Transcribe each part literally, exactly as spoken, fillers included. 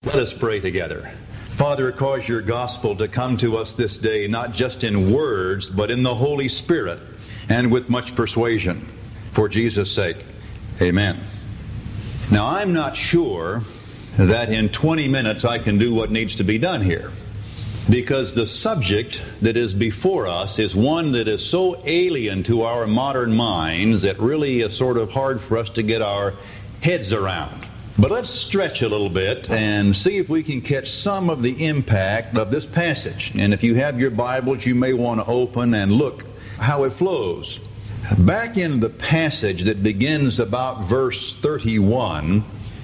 Let us pray together. Father, cause your gospel to come to us this day, not just in words, but in the Holy Spirit, and with much persuasion. For Jesus' sake, amen. Now, I'm not sure that in twenty minutes I can do what needs to be done here, because the subject that is before us is one that is so alien to our modern minds that really is sort of hard for us to get our heads around. But let's stretch a little bit and see if we can catch some of the impact of this passage. And if you have your Bibles, you may want to open and look how it flows. Back in the passage that begins about verse thirty-one,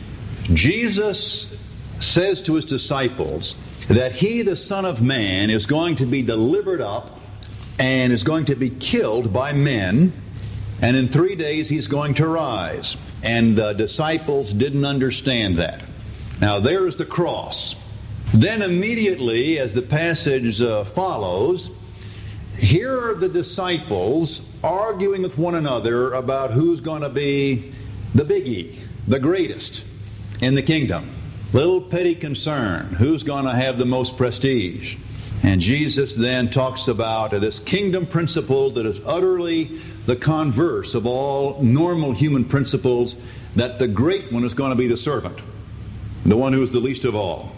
Jesus says to his disciples that he, the Son of Man, is going to be delivered up and is going to be killed by men, and in three days he's going to rise. And the disciples didn't understand that. Now there's the cross. Then immediately, as the passage uh, follows, here are the disciples arguing with one another about who's going to be the biggie, the greatest in the kingdom. Little petty concern, who's going to have the most prestige. And Jesus then talks about this kingdom principle that is utterly the converse of all normal human principles, that the great one is going to be the servant, the one who is the least of all.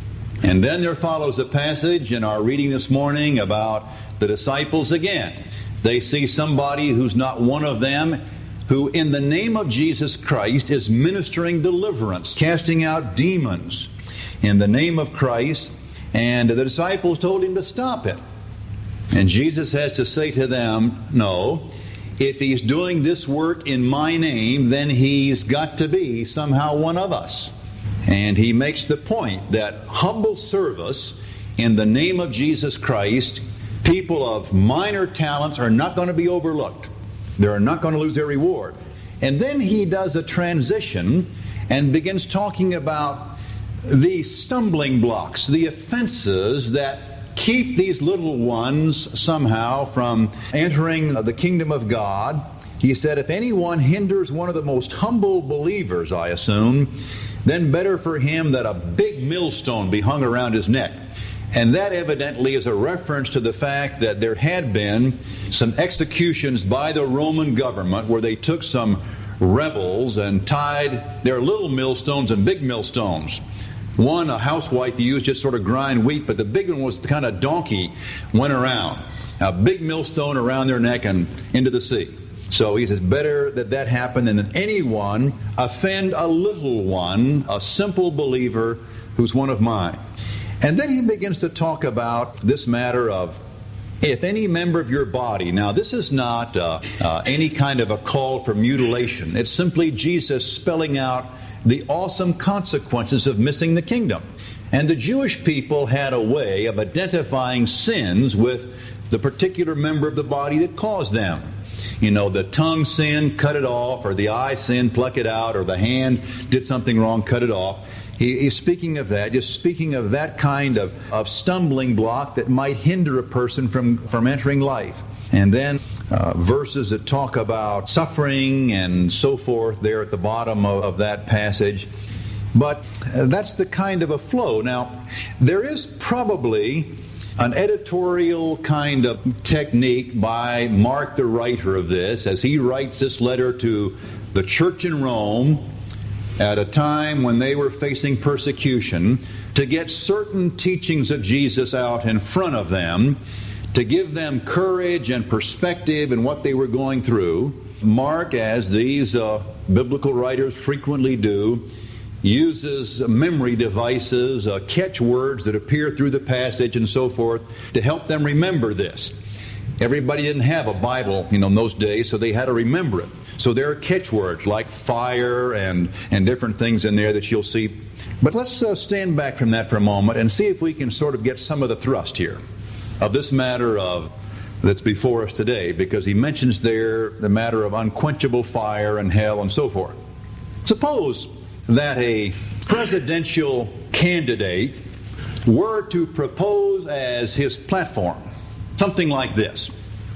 And then there follows a passage in our reading this morning about the disciples again. They see somebody who's not one of them, who in the name of Jesus Christ is ministering deliverance, casting out demons in the name of Christ. And the disciples told him to stop it. And Jesus has to say to them, no, if he's doing this work in my name, then he's got to be somehow one of us. And he makes the point that humble service in the name of Jesus Christ, people of minor talents are not going to be overlooked. They're not going to lose their reward. And then he does a transition and begins talking about the stumbling blocks, the offenses that keep these little ones somehow from entering the kingdom of God. He said, if anyone hinders one of the most humble believers, I assume, then better for him that a big millstone be hung around his neck. And that evidently is a reference to the fact that there had been some executions by the Roman government where they took some rebels and tied their little millstones and big millstones. One, a housewife used just sort of grind wheat, but the big one was the kind of donkey went around. A big millstone around their neck and into the sea. So he says, better that that happen than that anyone offend a little one, a simple believer who's one of mine. And then he begins to talk about this matter of if any member of your body. Now this is not uh, uh, any kind of a call for mutilation. It's simply Jesus spelling out the awesome consequences of missing the kingdom. And the Jewish people had a way of identifying sins with the particular member of the body that caused them. You know, the tongue sinned, cut it off, or the eye sinned, pluck it out, or the hand did something wrong, cut it off. He, he's speaking of that, just speaking of that kind of, of stumbling block that might hinder a person from, from entering life. And then uh, verses that talk about suffering and so forth there at the bottom of, of that passage. But uh, that's the kind of a flow. Now, there is probably an editorial kind of technique by Mark, the writer of this, as he writes this letter to the church in Rome at a time when they were facing persecution, to get certain teachings of Jesus out in front of them, to give them courage and perspective in what they were going through. Mark, as these uh, biblical writers frequently do, uses memory devices, uh, catchwords that appear through the passage and so forth to help them remember this. Everybody didn't have a Bible, you know, in those days, so they had to remember it. So there are catchwords like fire and, and different things in there that you'll see. But let's uh, stand back from that for a moment and see if we can sort of get some of the thrust here of this matter of that's before us today, because he mentions there the matter of unquenchable fire and hell and so forth. Suppose that a presidential candidate were to propose as his platform something like this: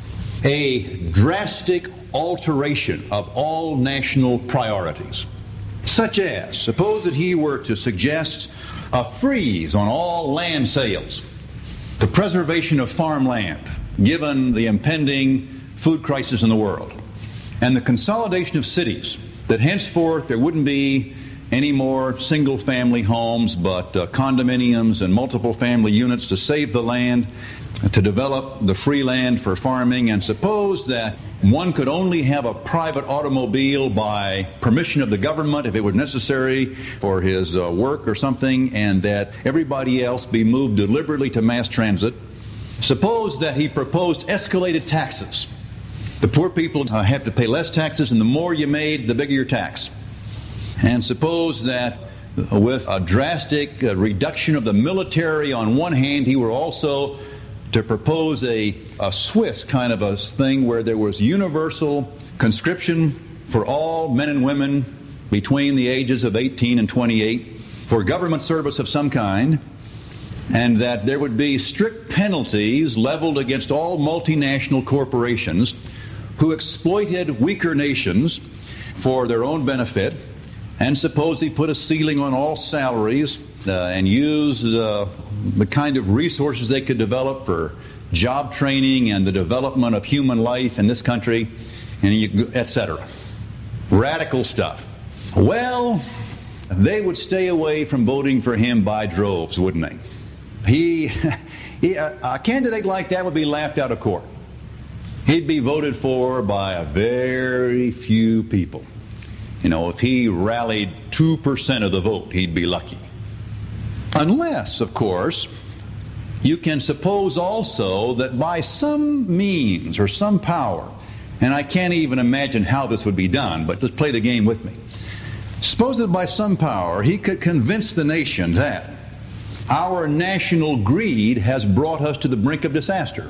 a drastic alteration of all national priorities. Such as, suppose that he were to suggest a freeze on all land sales, the preservation of farmland, given the impending food crisis in the world, and the consolidation of cities, that henceforth there wouldn't be any more single-family homes, but uh, condominiums and multiple family units to save the land, to develop the free land for farming. And suppose that one could only have a private automobile by permission of the government if it was necessary for his uh, work or something, and that everybody else be moved deliberately to mass transit. Suppose that he proposed escalated taxes. The poor people uh, have to pay less taxes, and the more you made, the bigger your tax. And suppose that with a drastic uh, reduction of the military on one hand, he were also to propose a, a Swiss kind of a thing where there was universal conscription for all men and women between the ages of eighteen and twenty-eight for government service of some kind, and that there would be strict penalties leveled against all multinational corporations who exploited weaker nations for their own benefit. And suppose he put a ceiling on all salaries uh, and used uh, the kind of resources they could develop for job training and the development of human life in this country, and et cetera. Radical stuff. Well, they would stay away from voting for him by droves, wouldn't they? He, he a, a candidate like that would be laughed out of court. He'd be voted for by a very few people. You know, if he rallied two percent of the vote, he'd be lucky. Unless, of course, you can suppose also that by some means or some power, and I can't even imagine how this would be done, but just play the game with me. Suppose that by some power he could convince the nation that our national greed has brought us to the brink of disaster.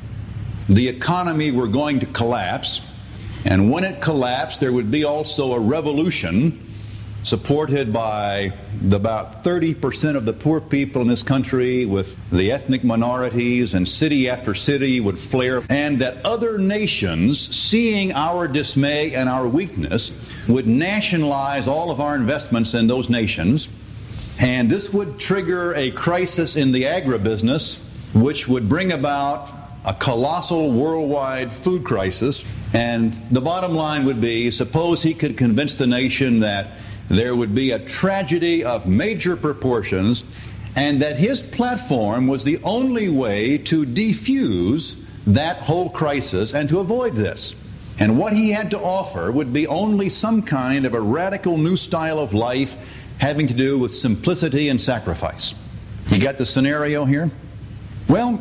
The economy were going to collapse, and when it collapsed, there would be also a revolution supported by about thirty percent of the poor people in this country, with the ethnic minorities, and city after city would flare, and that other nations, seeing our dismay and our weakness, would nationalize all of our investments in those nations, and this would trigger a crisis in the agribusiness, which would bring about a colossal worldwide food crisis. And the bottom line would be, suppose he could convince the nation that there would be a tragedy of major proportions, and that his platform was the only way to defuse that whole crisis and to avoid this. And what he had to offer would be only some kind of a radical new style of life having to do with simplicity and sacrifice. You got the scenario here? Well,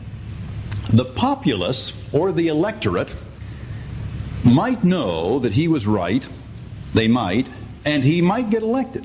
the populace or the electorate might know that he was right, they might, and he might get elected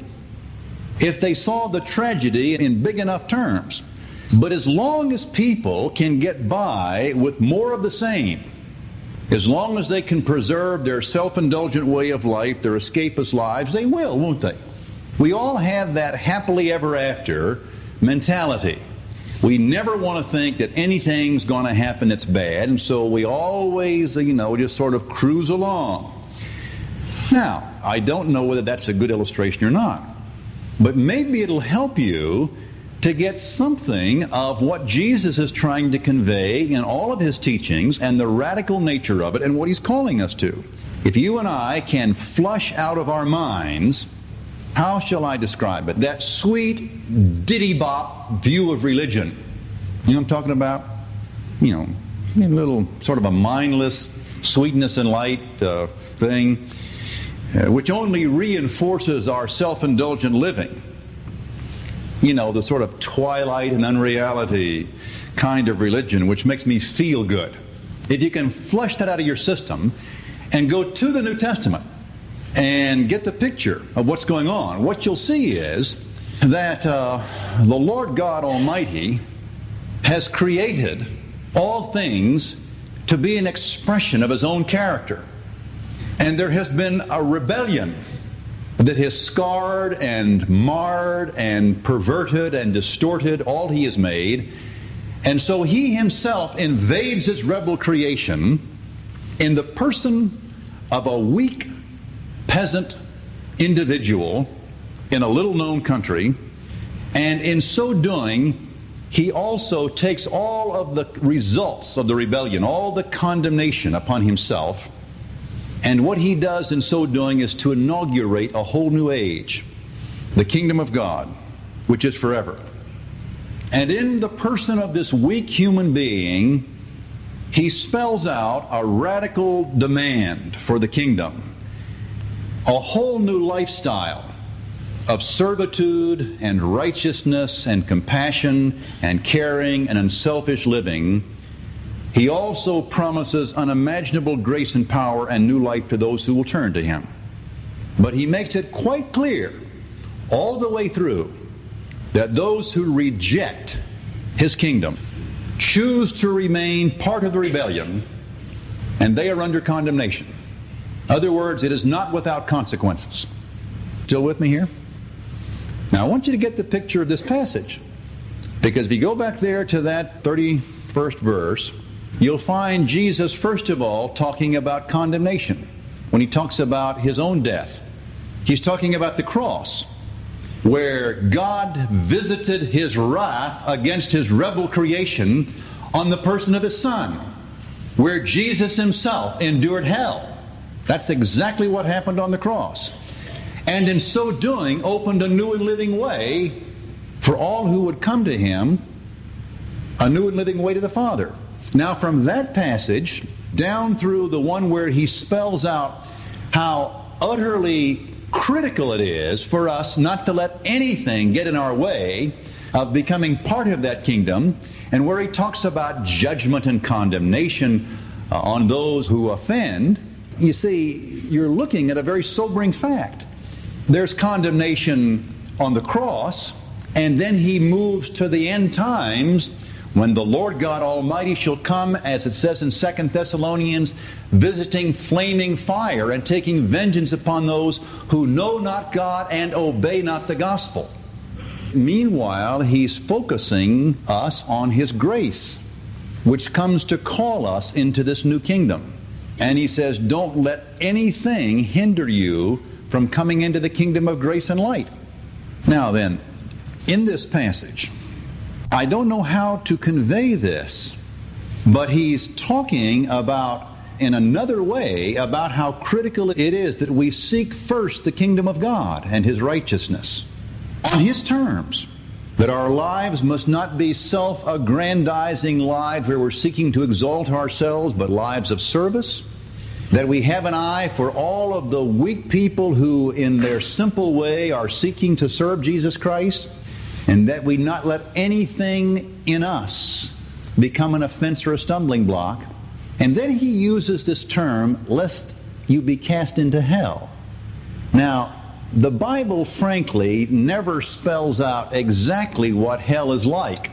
if they saw the tragedy in big enough terms. But as long as people can get by with more of the same, as long as they can preserve their self-indulgent way of life, their escapist lives, they will, won't they? We all have that happily ever after mentality. We never want to think that anything's going to happen that's bad, and so we always, you know, just sort of cruise along. Now, I don't know whether that's a good illustration or not, but maybe it'll help you to get something of what Jesus is trying to convey in all of his teachings and the radical nature of it and what he's calling us to. If you and I can flush out of our minds, how shall I describe it? That sweet ditty-bop view of religion. You know what I'm talking about? You know, a little sort of a mindless sweetness and light uh, thing, uh, which only reinforces our self-indulgent living. You know, the sort of twilight and unreality kind of religion, which makes me feel good. If you can flush that out of your system and go to the New Testament and get the picture of what's going on, what you'll see is that uh, the Lord God Almighty has created all things to be an expression of his own character. And there has been a rebellion that has scarred and marred and perverted and distorted all he has made. And so he himself invades his rebel creation in the person of a weak peasant individual in a little-known country, And in so doing, he also takes all of the results of the rebellion, all the condemnation upon himself. And what he does in so doing is to inaugurate a whole new age, the kingdom of God, which is forever. And in the person of this weak human being, he spells out a radical demand for the kingdom, a whole new lifestyle of servitude and righteousness and compassion and caring and unselfish living. He also promises unimaginable grace and power and new life to those who will turn to him. But he makes it quite clear all the way through that those who reject his kingdom choose to remain part of the rebellion, and they are under condemnation. In other words, it is not without consequences. Still with me here? Now, I want you to get the picture of this passage, because if you go back there to that thirty-first verse, you'll find Jesus, first of all, talking about condemnation. When he talks about his own death, he's talking about the cross, where God visited his wrath against his rebel creation on the person of his Son, where Jesus himself endured hell. That's exactly what happened on the cross. And in so doing, opened a new and living way for all who would come to him, a new and living way to the Father. Now, from that passage down through the one where he spells out how utterly critical it is for us not to let anything get in our way of becoming part of that kingdom, and where he talks about judgment and condemnation uh, on those who offend, you see, you're looking at a very sobering fact. There's condemnation on the cross, and then he moves to the end times when the Lord God Almighty shall come, as it says in Second Thessalonians, visiting flaming fire and taking vengeance upon those who know not God and obey not the gospel. Meanwhile, he's focusing us on his grace, which comes to call us into this new kingdom. And he says, don't let anything hinder you from coming into the kingdom of grace and light. Now then, in this passage, I don't know how to convey this, but he's talking about, in another way, about how critical it is that we seek first the kingdom of God and his righteousness on his terms. That our lives must not be self-aggrandizing lives where we're seeking to exalt ourselves, but lives of service. That we have an eye for all of the weak people who, in their simple way, are seeking to serve Jesus Christ. And that we not let anything in us become an offense or a stumbling block. And then he uses this term, lest you be cast into hell. Now, the Bible, frankly, never spells out exactly what hell is like.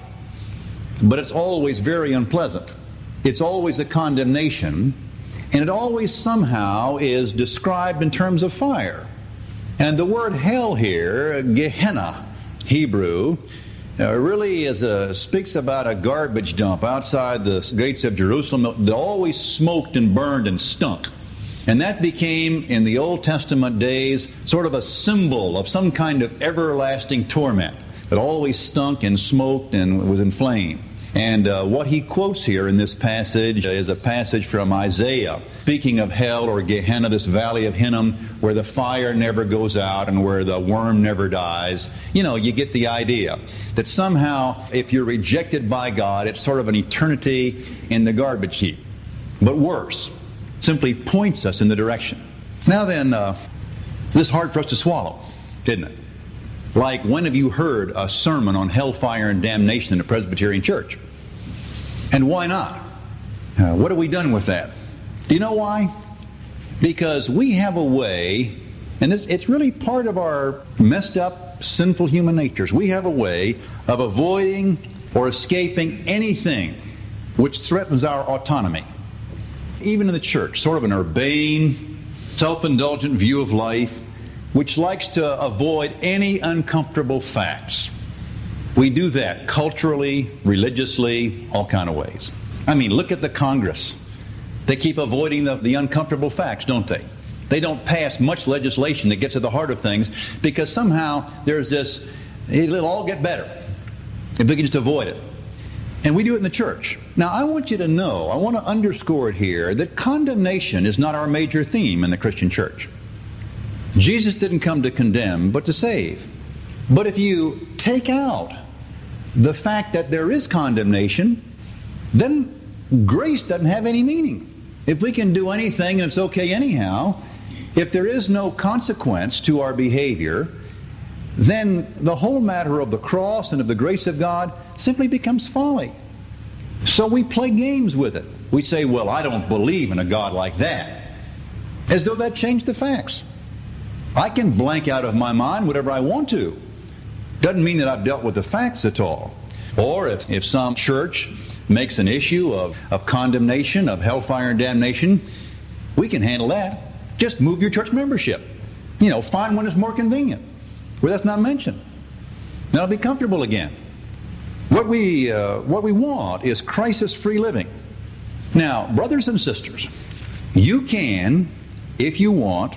But it's always very unpleasant. It's always a condemnation. And it always somehow is described in terms of fire. And the word hell here, Gehenna, Hebrew, uh, really is a, speaks about a garbage dump outside the gates of Jerusalem that always smoked and burned and stunk. And that became, in the Old Testament days, sort of a symbol of some kind of everlasting torment that always stunk and smoked and was inflamed. And uh, what he quotes here in this passage is a passage from Isaiah, speaking of hell or Gehenna, this valley of Hinnom, where the fire never goes out and where the worm never dies. You know, you get the idea that somehow, if you're rejected by God, it's sort of an eternity in the garbage heap. But worse, simply points us in the direction. Now then, uh, this is hard for us to swallow, isn't it? Like, when have you heard a sermon on hellfire and damnation in a Presbyterian church? And why not? Uh, what have we done with that? Do you know why? Because we have a way, and this, it's really part of our messed up, sinful human natures. We have a way of avoiding or escaping anything which threatens our autonomy. Even in the church, sort of an urbane, self-indulgent view of life, which likes to avoid any uncomfortable facts. We do that culturally, religiously, all kind of ways. I mean, look at the Congress. They keep avoiding the, the uncomfortable facts, don't they? They don't pass much legislation that gets to the heart of things because somehow there's this It'll all get better if we can just avoid it. And we do it in the church. Now, I want you to know, I want to underscore it here, that condemnation is not our major theme in the Christian church. Jesus didn't come to condemn, but to save. But if you take out the fact that there is condemnation, then grace doesn't have any meaning. If we can do anything and it's okay anyhow, if there is no consequence to our behavior, then the whole matter of the cross and of the grace of God simply becomes folly. So we play games with it. We say, well, I don't believe in a God like that. As though that changed the facts. I can blank out of my mind whatever I want to. Doesn't mean that I've dealt with the facts at all. Or if, if some church makes an issue of, of condemnation, of hellfire and damnation, we can handle that. Just move your church membership. You know, find one that's more convenient, where that's not mentioned. Then I'll be comfortable again. What we, uh, what we want is crisis-free living. Now, brothers and sisters, you can, if you want,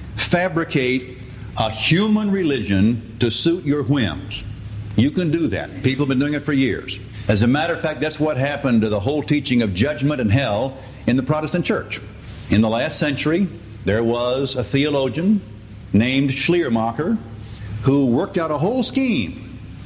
fabricate a human religion to suit your whims. You can do that. People have been doing it for years. As a matter of fact, that's what happened to the whole teaching of judgment and hell in the Protestant church. In the last century, there was a theologian named Schleiermacher who worked out a whole scheme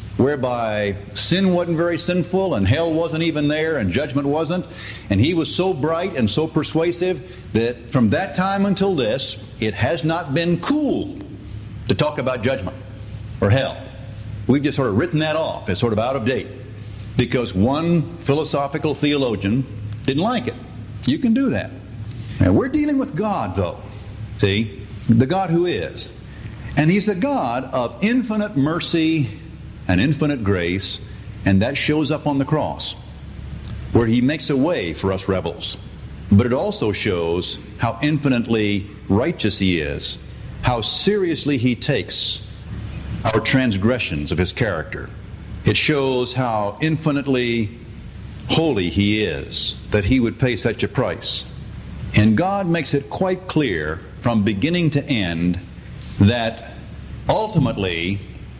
whereby sin wasn't very sinful and hell wasn't even there and judgment wasn't. And he was so bright and so persuasive that from that time until this, it has not been cool to talk about judgment or hell. We've just sort of written that off as sort of out of date because one philosophical theologian didn't like it. You can do that. Now, we're dealing with God, though. See? The God who is. And He's a God of infinite mercy and infinite grace, and that shows up on the cross, where He makes a way for us rebels. But it also shows how infinitely righteous He is, how seriously He takes our transgressions of His character. It shows how infinitely holy He is, that He would pay such a price. And God makes it quite clear from beginning to end that ultimately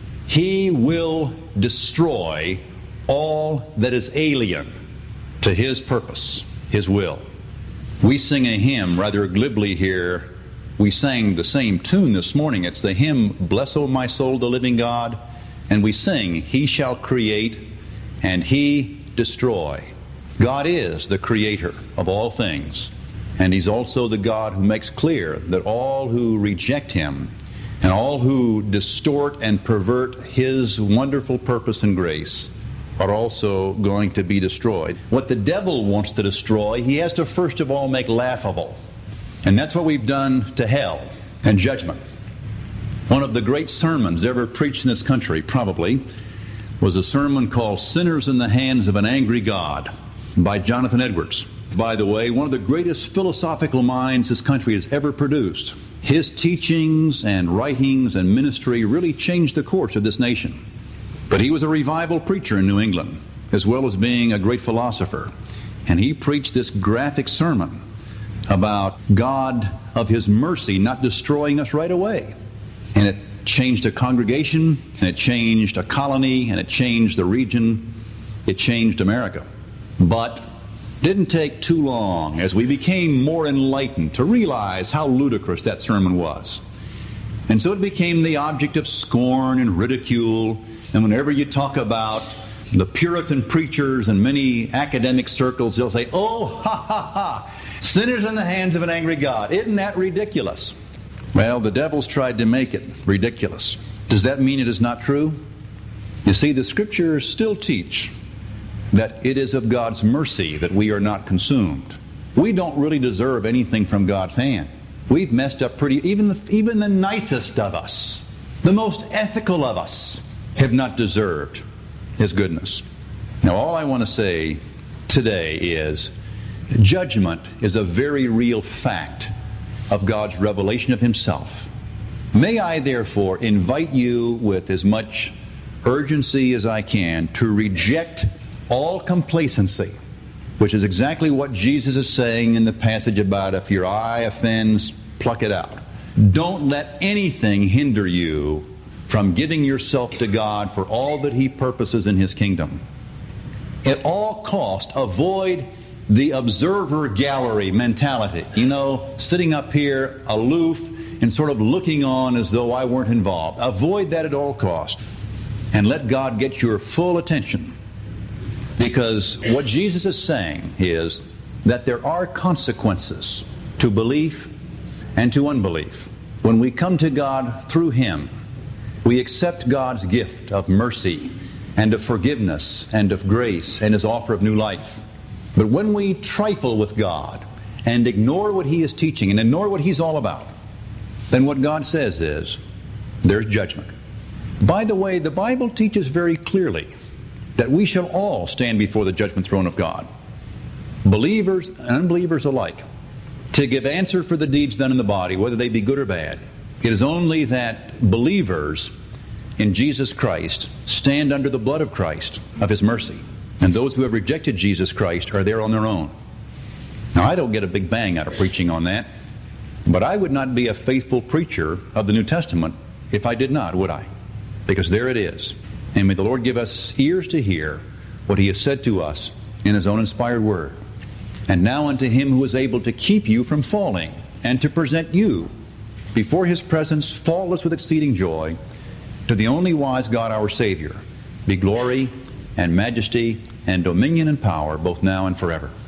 He will destroy all that is alien to His purpose, His will. We sing a hymn rather glibly here. We sang the same tune this morning. It's the hymn, Bless, O my soul, the living God. And we sing, He shall create and He destroy. God is the creator of all things. And He's also the God who makes clear that all who reject Him and all who distort and pervert His wonderful purpose and grace are also going to be destroyed. What the devil wants to destroy, he has to first of all make laughable. And that's what we've done to hell and judgment. One of the great sermons ever preached in this country, probably, was a sermon called Sinners in the Hands of an Angry God by Jonathan Edwards. By the way, one of the greatest philosophical minds this country has ever produced. His teachings and writings and ministry really changed the course of this nation. But he was a revival preacher in New England, as well as being a great philosopher. And he preached this graphic sermon about God of His mercy not destroying us right away. And it changed a congregation, and it changed a colony, and it changed the region. It changed America. But didn't take too long as we became more enlightened to realize how ludicrous that sermon was. And so it became the object of scorn and ridicule. And whenever you talk about the Puritan preachers in many academic circles, they'll say, oh, ha, ha, ha, sinners in the hands of an angry God. Isn't that ridiculous? Well, the devil's tried to make it ridiculous. Does that mean it is not true? You see, the Scriptures still teach that it is of God's mercy that we are not consumed. We don't really deserve anything from God's hand. We've messed up pretty, even the, even the nicest of us, the most ethical of us, have not deserved His goodness. Now, all I want to say today is judgment is a very real fact of God's revelation of Himself. May I therefore invite you with as much urgency as I can to reject all complacency, which is exactly what Jesus is saying in the passage about if your eye offends, pluck it out. Don't let anything hinder you from giving yourself to God for all that He purposes in His kingdom. At all cost, avoid the observer gallery mentality. You know, sitting up here aloof and sort of looking on as though I weren't involved. Avoid that at all cost. And let God get your full attention. Because what Jesus is saying is that there are consequences to belief and to unbelief. When we come to God through Him, we accept God's gift of mercy and of forgiveness and of grace and His offer of new life. But when we trifle with God and ignore what He is teaching and ignore what He's all about, then what God says is, there's judgment. By the way, the Bible teaches very clearly that we shall all stand before the judgment throne of God, believers and unbelievers alike, to give answer for the deeds done in the body, whether they be good or bad. It is only that believers in Jesus Christ stand under the blood of Christ, of His mercy. And those who have rejected Jesus Christ are there on their own. Now, I don't get a big bang out of preaching on that, but I would not be a faithful preacher of the New Testament if I did not, would I? Because there it is. And may the Lord give us ears to hear what He has said to us in His own inspired Word. And now unto Him who is able to keep you from falling and to present you before His presence faultless with exceeding joy, to the only wise God our Savior, be glory and majesty and dominion and power both now and forever.